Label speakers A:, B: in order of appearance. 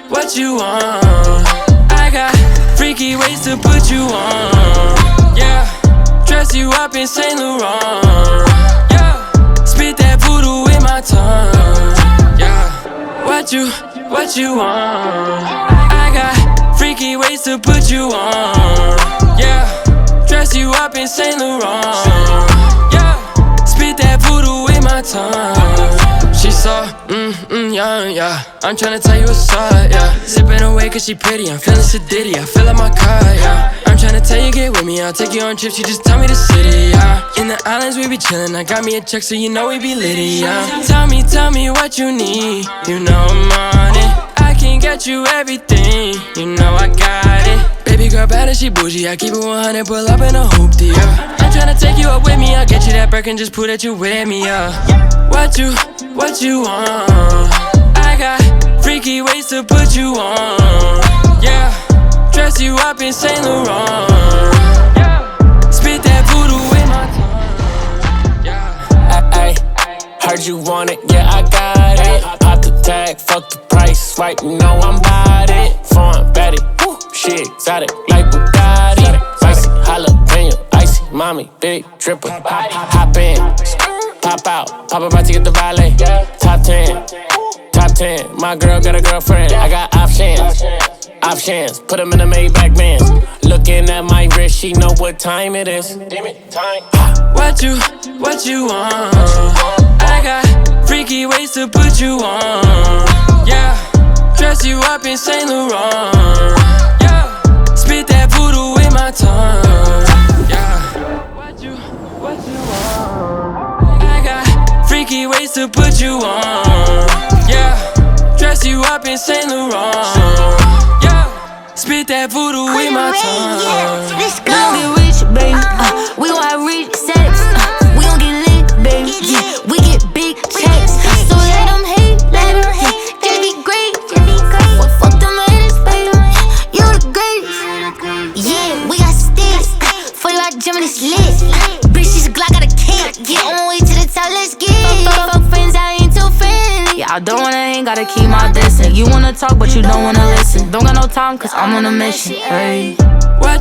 A: what you want. I got freaky ways to put you on. Yeah, dress you up in Saint Laurent. Yeah, spit that voodoo with my tongue. Yeah, what you want. I got freaky ways to put you on. Yeah, dress you up in Saint Laurent. Yeah, spit that voodoo with my tongue. She saw, young, yeah. I'm tryna tell you what's up, yeah. Sippin' away cause she pretty, I'm feeling sedity, I fill up my car, yeah. I'm tryna tell you get with me, I'll take you on trips, you just tell me the city, yeah. In the islands we be chillin', I got me a check so you know we be litty, yeah. Tell me what you need, you know I'm on it. I can get you everything, you know I got it. Baby girl bad and she bougie, I keep it 100, pull up in a hoopty, yeah. I'm tryna take you up with me, I'll get you that Birkin, just prove that you with me, yeah. What you want. I got freaky ways to put you on. Yeah, dress you up in Saint Laurent. Yeah, spit that voodoo with my tongue. Yeah,
B: I heard you want it, yeah I got it. Pop the tag, fuck the price, swipe, you know I'm bout it. Foreign Betty, shit exotic like Bugatti. Spicy jalapeno, icy, mommy, big dripper. Hop in, pop out, pop about to get the valet. Top 10, my girl got a girlfriend. I got options, put them in the Maybach Benz. Looking at my wrist, she know what time it is.
A: What you want. I got freaky ways to put you on. Yeah, dress you up in Saint Laurent. Yeah, spit that voodoo with my tongue. Yeah, what you want. I got freaky ways to put you on. Yeah, dress you up in Saint Laurent. Yeah, spit that voodoo with my tongue.
C: Yeah, let's go. We gon' get rich, baby. We gon' have rich sex. We gon' get lit, baby. Yeah, we get big checks. So let them hate, baby. Just be great. Well, fuck them haters, baby. You the greatest. Yeah, we got sticks. For you, I gym and it's lit. Bitch, she's a Glock, got a kick. Yeah, on my way to the top, let's get it. Fuck friends, I ain't too friendly. Yeah, I don't wanna hang, gotta keep my distance. You wanna talk, but you don't wanna listen. Don't got no time, cause I'm on a mission. Hey.